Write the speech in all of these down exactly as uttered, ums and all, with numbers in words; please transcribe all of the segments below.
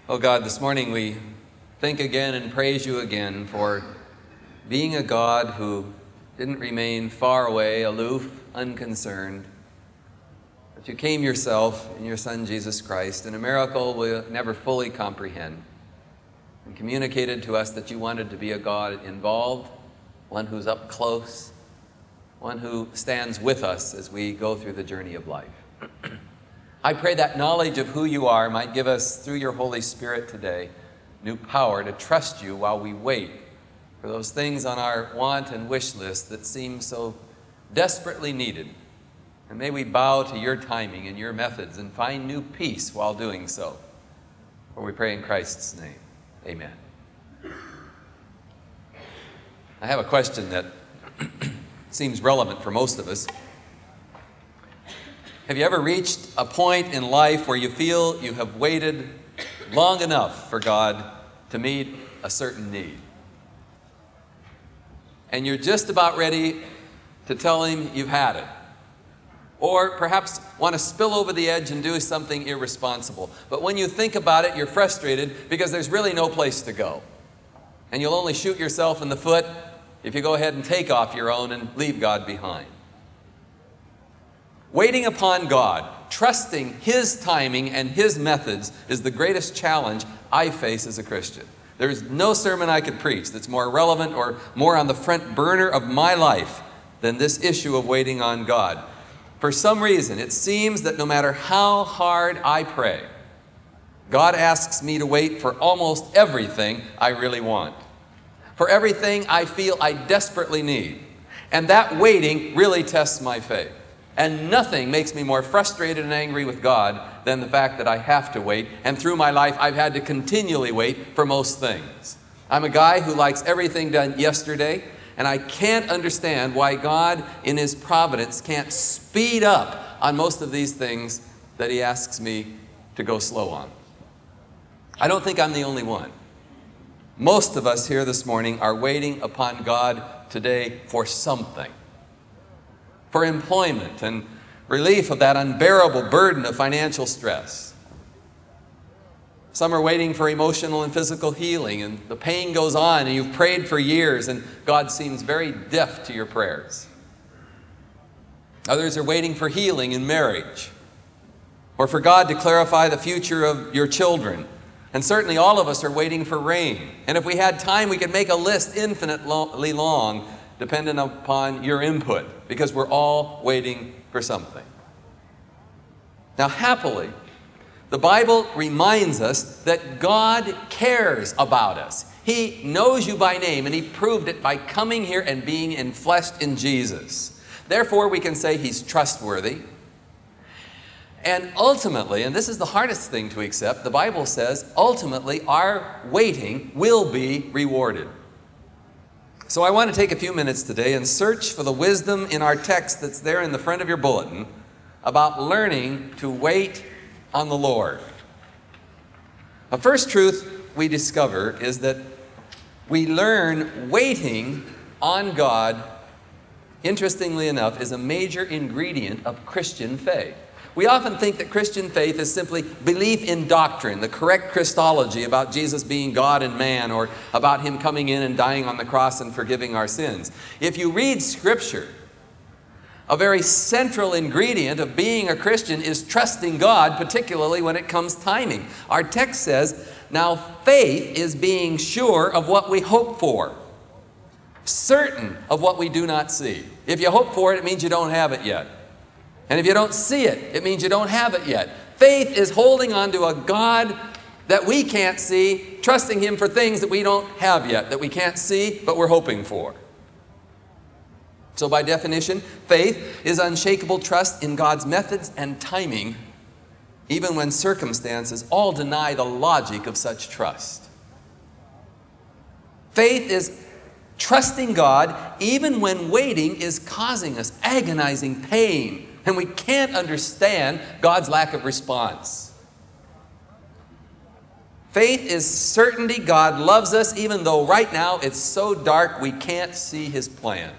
Oh God, this morning we think again and praise you again for being a God who didn't remain far away, aloof, unconcerned, but you came yourself in your Son Jesus Christ in a miracle we'll never fully comprehend, and communicated to us that you wanted to be a God involved, one who's up close, one who stands with us as we go through the journey of life. I pray that knowledge of who you are might give us, through your Holy Spirit today, new power to trust you while we wait for those things on our want and wish list that seem so desperately needed. And may we bow to your timing and your methods and find new peace while doing so. For we pray in Christ's name. Amen. I have a question that seems relevant for most of us. Have you ever reached a point in life where you feel you have waited long enough for God to meet a certain need? And you're just about ready to tell him you've had it. Or perhaps want to spill over the edge and do something irresponsible. But when you think about it, you're frustrated because there's really no place to go. And you'll only shoot yourself in the foot if you go ahead and take off your own and leave God behind. Waiting upon God, trusting his timing and his methods is the greatest challenge I face as a Christian. There's no sermon I could preach that's more relevant or more on the front burner of my life than this issue of waiting on God. For some reason, it seems that no matter how hard I pray, God asks me to wait for almost everything I really want, for everything I feel I desperately need. And that waiting really tests my faith. And nothing makes me more frustrated and angry with God than the fact that I have to wait. And through my life, I've had to continually wait for most things. I'm a guy who likes everything done yesterday, and I can't understand why God, in his providence, can't speed up on most of these things that he asks me to go slow on. I don't think I'm the only one. Most of us here this morning are waiting upon God today for something. For employment and relief of that unbearable burden of financial stress. Some are waiting for emotional and physical healing, and the pain goes on, and you've prayed for years, and God seems very deaf to your prayers. Others are waiting for healing in marriage, or for God to clarify the future of your children. And certainly all of us are waiting for rain. And if we had time, we could make a list infinitely long, dependent upon your input, because we're all waiting for something. Now, happily, the Bible reminds us that God cares about us. He knows you by name, and he proved it by coming here and being enfleshed in Jesus. Therefore, we can say he's trustworthy. And ultimately, and this is the hardest thing to accept, the Bible says, ultimately, our waiting will be rewarded. So I want to take a few minutes today and search for the wisdom in our text that's there in the front of your bulletin about learning to wait on the Lord. The first truth we discover is that we learn waiting on God, interestingly enough, is a major ingredient of Christian faith. We often think that Christian faith is simply belief in doctrine, the correct Christology about Jesus being God and man, or about him coming in and dying on the cross and forgiving our sins. If you read Scripture, a very central ingredient of being a Christian is trusting God, particularly when it comes timing. Our text says, now faith is being sure of what we hope for, certain of what we do not see. If you hope for it, it means you don't have it yet. And if you don't see it, it means you don't have it yet. Faith is holding on to a God that we can't see, trusting him for things that we don't have yet, that we can't see, but we're hoping for. So by definition, faith is unshakable trust in God's methods and timing, even when circumstances all deny the logic of such trust. Faith is trusting God even when waiting is causing us agonizing pain, and we can't understand God's lack of response. Faith is certainty God loves us even though right now it's so dark we can't see his plan.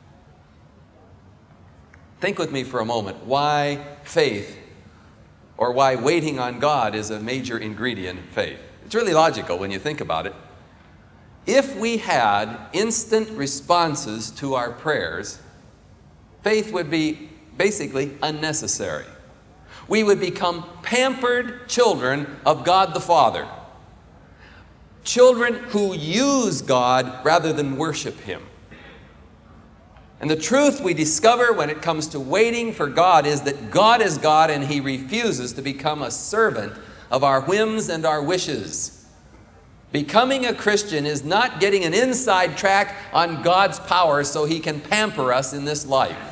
Think with me for a moment why faith or why waiting on God is a major ingredient of faith. It's really logical when you think about it. If we had instant responses to our prayers, faith would be basically unnecessary. We would become pampered children of God the Father. Children who use God rather than worship Him. And the truth we discover when it comes to waiting for God is that God is God and He refuses to become a servant of our whims and our wishes. Becoming a Christian is not getting an inside track on God's power so He can pamper us in this life.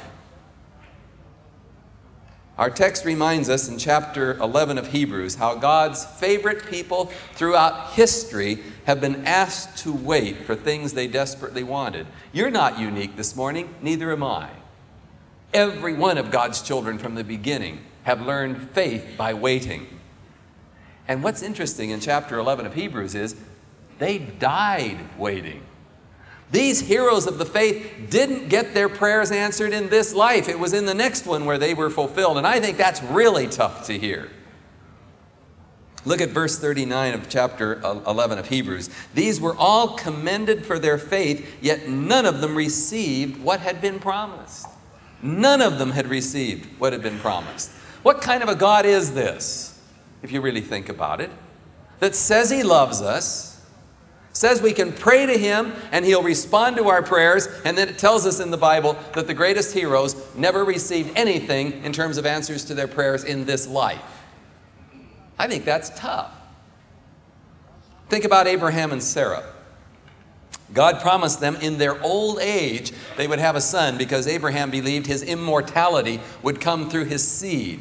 Our text reminds us in chapter eleven of Hebrews how God's favorite people throughout history have been asked to wait for things they desperately wanted. You're not unique this morning, neither am I. Every one of God's children from the beginning have learned faith by waiting. And what's interesting in chapter eleven of Hebrews is they died waiting. These heroes of the faith didn't get their prayers answered in this life. It was in the next one where they were fulfilled. And I think that's really tough to hear. Look at verse thirty-nine of chapter eleven of Hebrews. These were all commended for their faith, yet none of them received what had been promised. None of them had received what had been promised. What kind of a God is this, if you really think about it, that says He loves us, says we can pray to Him and He'll respond to our prayers, and then it tells us in the Bible that the greatest heroes never received anything in terms of answers to their prayers in this life? I think that's tough. Think about Abraham and Sarah. God promised them in their old age they would have a son because Abraham believed his immortality would come through his seed.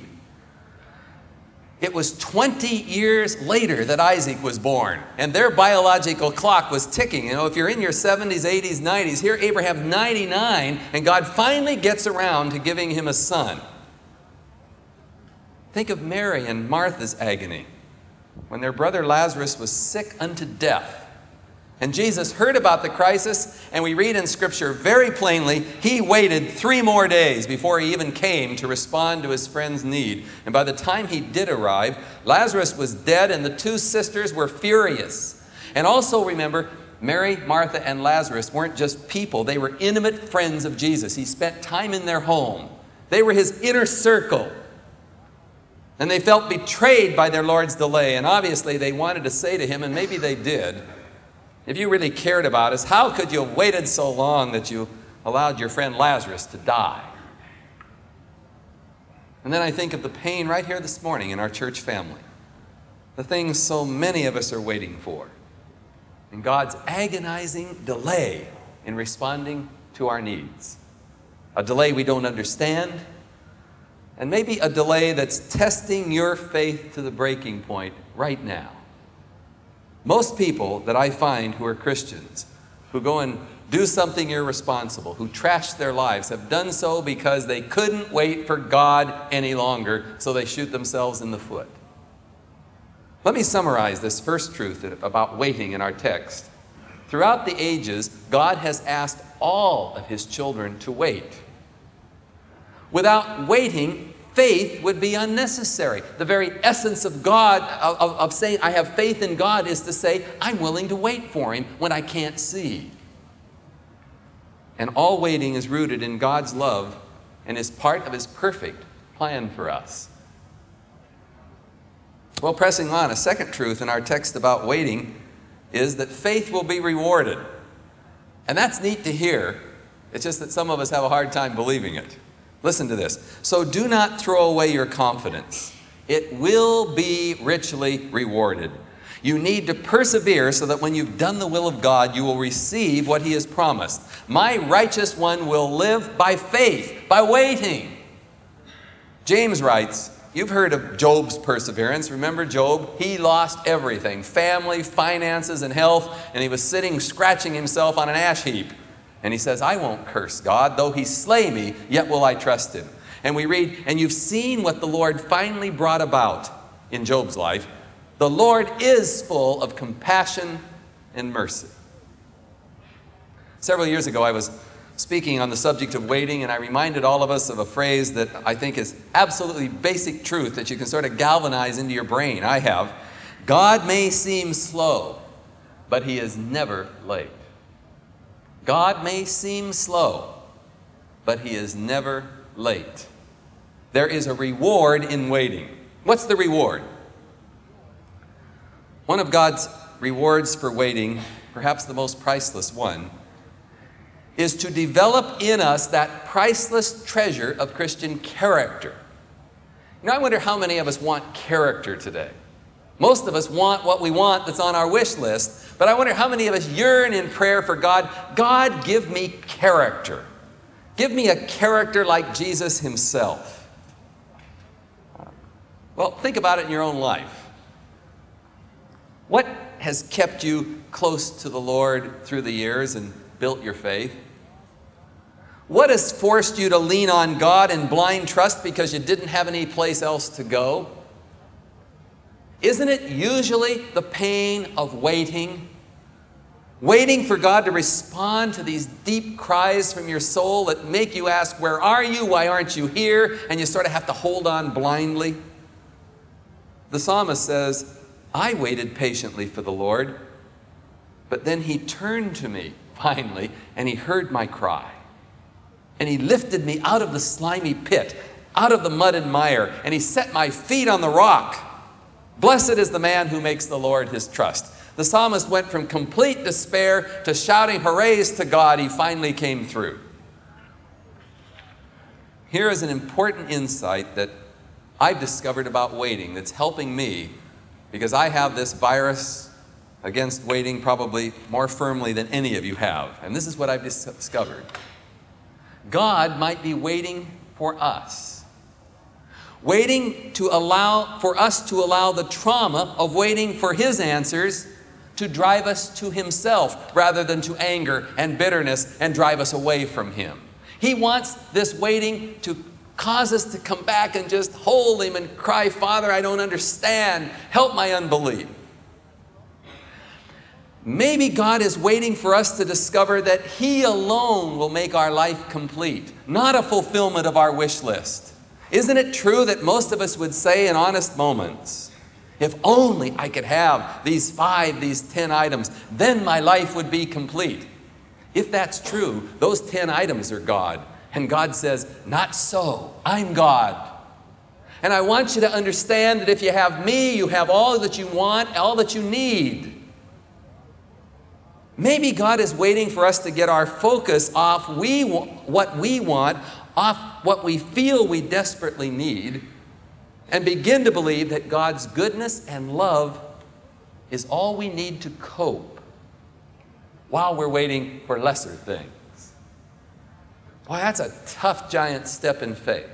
It was twenty years later that Isaac was born, and their biological clock was ticking. You know, if you're in your seventies, eighties, nineties, here Abraham's ninety-nine, and God finally gets around to giving him a son. Think of Mary and Martha's agony when their brother Lazarus was sick unto death. And Jesus heard about the crisis, and we read in Scripture very plainly, He waited three more days before He even came to respond to his friend's need. And by the time He did arrive, Lazarus was dead, and the two sisters were furious. And also remember, Mary, Martha, and Lazarus weren't just people. They were intimate friends of Jesus. He spent time in their home. They were His inner circle. And they felt betrayed by their Lord's delay. And obviously they wanted to say to Him, and maybe they did, if you really cared about us, how could you have waited so long that you allowed your friend Lazarus to die? And then I think of the pain right here this morning in our church family. The things so many of us are waiting for. And God's agonizing delay in responding to our needs. A delay we don't understand. And maybe a delay that's testing your faith to the breaking point right now. Most people that I find who are Christians, who go and do something irresponsible, who trash their lives, have done so because they couldn't wait for God any longer, so they shoot themselves in the foot. Let me summarize this first truth about waiting in our text. Throughout the ages, God has asked all of His children to wait. Without waiting, faith would be unnecessary. The very essence of God, of, of saying I have faith in God, is to say I'm willing to wait for Him when I can't see. And all waiting is rooted in God's love and is part of His perfect plan for us. Well, pressing on, a second truth in our text about waiting is that faith will be rewarded. And that's neat to hear. It's just that some of us have a hard time believing it. Listen to this. So do not throw away your confidence. It will be richly rewarded. You need to persevere so that when you've done the will of God, you will receive what He has promised. My righteous one will live by faith, by waiting. James writes, you've heard of Job's perseverance. Remember Job? He lost everything, family, finances, and health, and he was sitting scratching himself on an ash heap. And he says, I won't curse God, though He slay me, yet will I trust Him. And we read, and you've seen what the Lord finally brought about in Job's life. The Lord is full of compassion and mercy. Several years ago, I was speaking on the subject of waiting, and I reminded all of us of a phrase that I think is absolutely basic truth that you can sort of galvanize into your brain. I have. God may seem slow, but he is never late. God may seem slow, but he is never late. There is a reward in waiting. What's the reward? One of God's rewards for waiting, perhaps the most priceless one, is to develop in us that priceless treasure of Christian character. You know, I wonder how many of us want character today. Most of us want what we want that's on our wish list, but I wonder how many of us yearn in prayer for God, God, give me character. Give me a character like Jesus himself. Well, think about it in your own life. What has kept you close to the Lord through the years and built your faith? What has forced you to lean on God in blind trust because you didn't have any place else to go? Isn't it usually the pain of waiting? Waiting for God to respond to these deep cries from your soul that make you ask, where are you? Why aren't you here? And you sort of have to hold on blindly. The psalmist says, I waited patiently for the Lord, but then he turned to me finally and he heard my cry. And he lifted me out of the slimy pit, out of the mud and mire, and he set my feet on the rock. Blessed is the man who makes the Lord his trust. The psalmist went from complete despair to shouting hoorays to God. He finally came through. Here is an important insight that I've discovered about waiting that's helping me, because I have this virus against waiting probably more firmly than any of you have. And this is what I've discovered. God might be waiting for us. Waiting to allow, for us to allow the trauma of waiting for his answers to drive us to himself rather than to anger and bitterness and drive us away from him. He wants this waiting to cause us to come back and just hold him and cry, Father, I don't understand. Help my unbelief. Maybe God is waiting for us to discover that he alone will make our life complete, not a fulfillment of our wish list. Isn't it true that most of us would say in honest moments, if only I could have these five, these ten items, then my life would be complete. If that's true, those ten items are God. And God says, not so, I'm God. And I want you to understand that if you have me, you have all that you want, all that you need. Maybe God is waiting for us to get our focus off we what we want, off what we feel we desperately need, and begin to believe that God's goodness and love is all we need to cope while we're waiting for lesser things. Boy, that's a tough giant step in faith.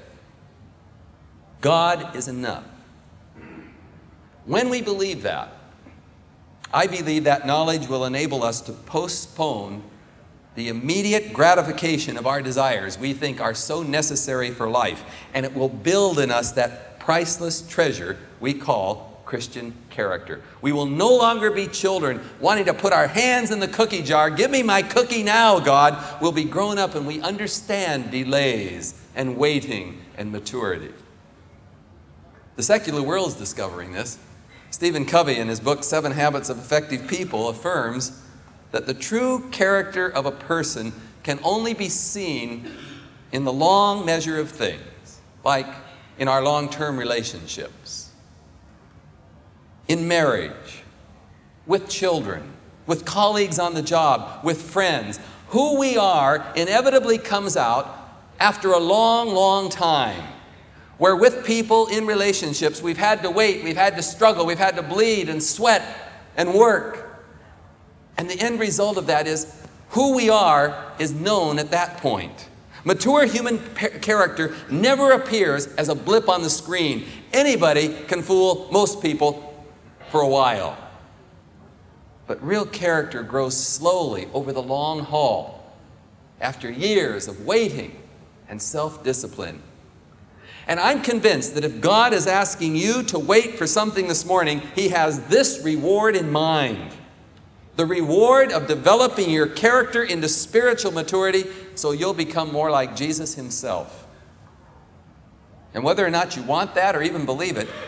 God is enough. When we believe that, I believe that knowledge will enable us to postpone the immediate gratification of our desires we think are so necessary for life, and it will build in us that priceless treasure we call Christian character. We will no longer be children wanting to put our hands in the cookie jar. Give me my cookie now, God. We'll be grown up and we understand delays and waiting and maturity. The secular world is discovering this. Stephen Covey, in his book, Seven Habits of Effective People, affirms that the true character of a person can only be seen in the long measure of things, like in our long-term relationships, in marriage, with children, with colleagues on the job, with friends. Who we are inevitably comes out after a long, long time, where with people in relationships, we've had to wait, we've had to struggle, we've had to bleed and sweat and work. And the end result of that is who we are is known at that point. Mature human character never appears as a blip on the screen. Anybody can fool most people for a while. But real character grows slowly over the long haul after years of waiting and self-discipline. And I'm convinced that if God is asking you to wait for something this morning, he has this reward in mind. The reward of developing your character into spiritual maturity so you'll become more like Jesus himself. And whether or not you want that or even believe it,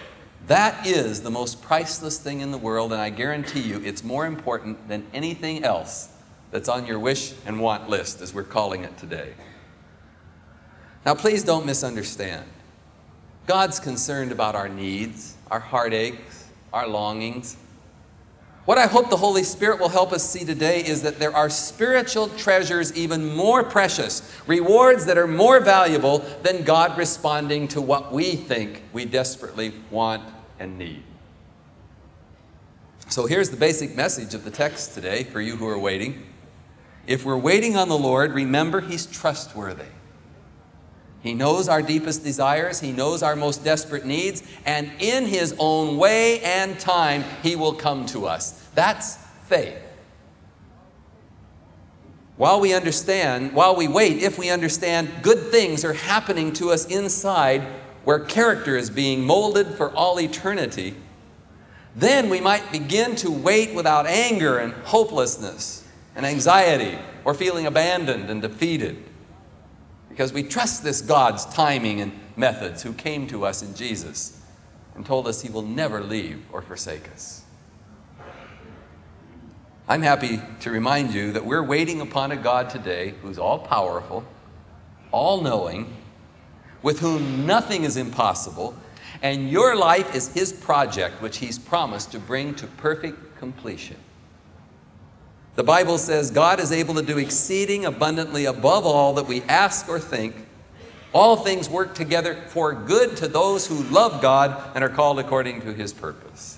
That is the most priceless thing in the world, and I guarantee you it's more important than anything else that's on your wish and want list, as we're calling it today. Now, please don't misunderstand. God's concerned about our needs, our heartaches, our longings. What I hope the Holy Spirit will help us see today is that there are spiritual treasures even more precious, rewards that are more valuable than God responding to what we think we desperately want and need. So here's the basic message of the text today for you who are waiting. If we're waiting on the Lord, remember He's trustworthy. He knows our deepest desires. He knows our most desperate needs. And in His own way and time, He will come to us. That's faith. While we understand, while we wait, if we understand good things are happening to us inside where character is being molded for all eternity, then we might begin to wait without anger and hopelessness and anxiety or feeling abandoned and defeated. Because we trust this God's timing and methods who came to us in Jesus and told us He will never leave or forsake us. I'm happy to remind you that we're waiting upon a God today who's all-powerful, all-knowing, with whom nothing is impossible, and your life is His project which He's promised to bring to perfect completion. The Bible says God is able to do exceeding abundantly above all that we ask or think. All things work together for good to those who love God and are called according to His purpose.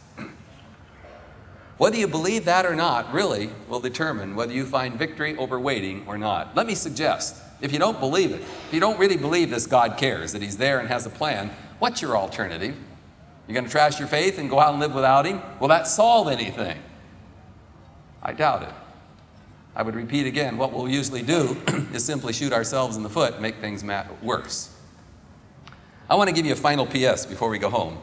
Whether you believe that or not really will determine whether you find victory over waiting or not. Let me suggest, if you don't believe it, if you don't really believe this God cares, that He's there and has a plan, what's your alternative? You're going to trash your faith and go out and live without Him? Will that solve anything? I doubt it. I would repeat again, what we'll usually do is simply shoot ourselves in the foot and make things worse. I want to give you a final P S before we go home.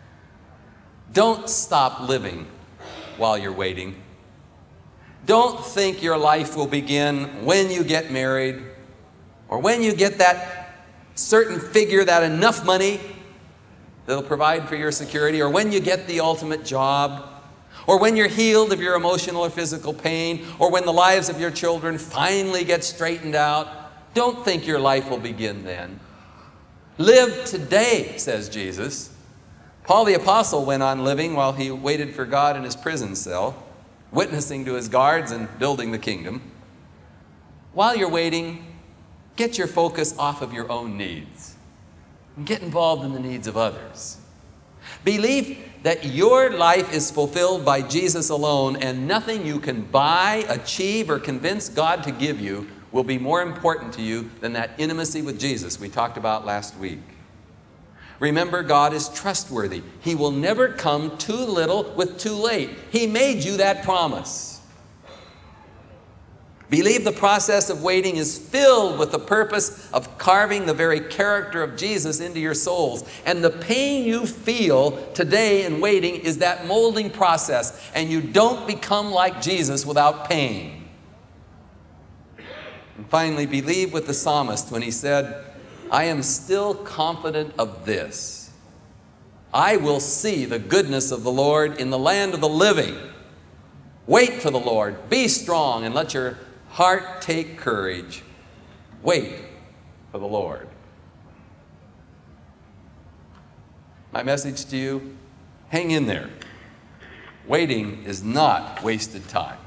Don't stop living while you're waiting. Don't think your life will begin when you get married or when you get that certain figure, that enough money that'll provide for your security, or when you get the ultimate job, or when you're healed of your emotional or physical pain, or when the lives of your children finally get straightened out. Don't think your life will begin then. Live today, says Jesus. Paul the Apostle went on living while he waited for God in his prison cell, witnessing to his guards and building the kingdom. While you're waiting, get your focus off of your own needs and get involved in the needs of others. Believe that your life is fulfilled by Jesus alone, and nothing you can buy, achieve, or convince God to give you will be more important to you than that intimacy with Jesus we talked about last week. Remember, God is trustworthy. He will never come too little with too late. He made you that promise. Believe the process of waiting is filled with the purpose of carving the very character of Jesus into your souls. And the pain you feel today in waiting is that molding process. And you don't become like Jesus without pain. And finally, believe with the psalmist when he said, I am still confident of this. I will see the goodness of the Lord in the land of the living. Wait for the Lord. Be strong and let your heart take courage. Wait for the Lord. My message to you, hang in there. Waiting is not wasted time.